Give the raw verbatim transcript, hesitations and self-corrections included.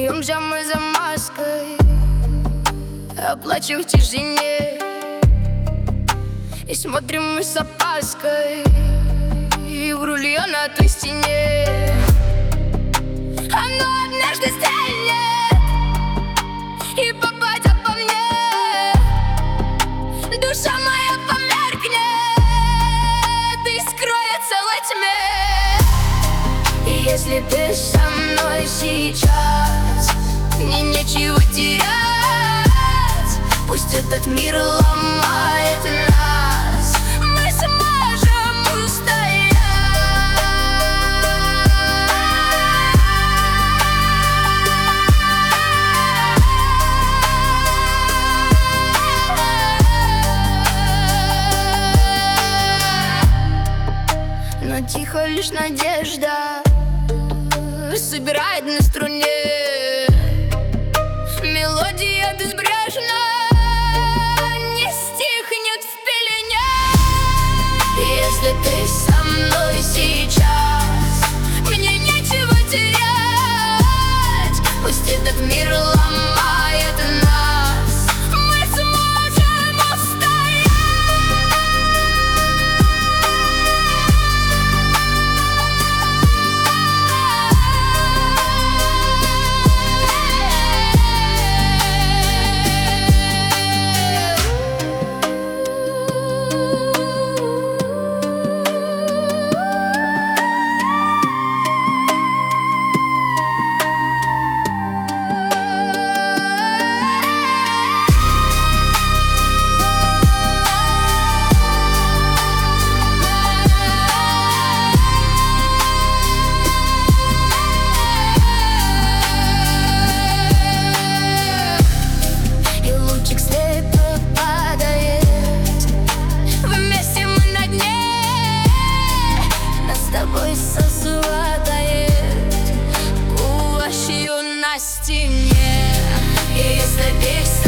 Смеемся мы за маской, а плачем в тишине. И смотрим мы с опаской и в рулье на той стене. Оно однажды стрельнет и попадет по мне. Душа моя померкнет и скроется во тьме. И если ты со мной сейчас, мне нечего терять. Пусть этот мир ломает нас, мы сможем устоять. Но тихо лишь надежда собирает на струне. Мелодия безбрежна не стихнет в пелене. Если ты со мной сейчас, мне нечего терять. Пусть этот мир ломает нас, мы сможем устоять. Сосватает плащью на стене. И если весь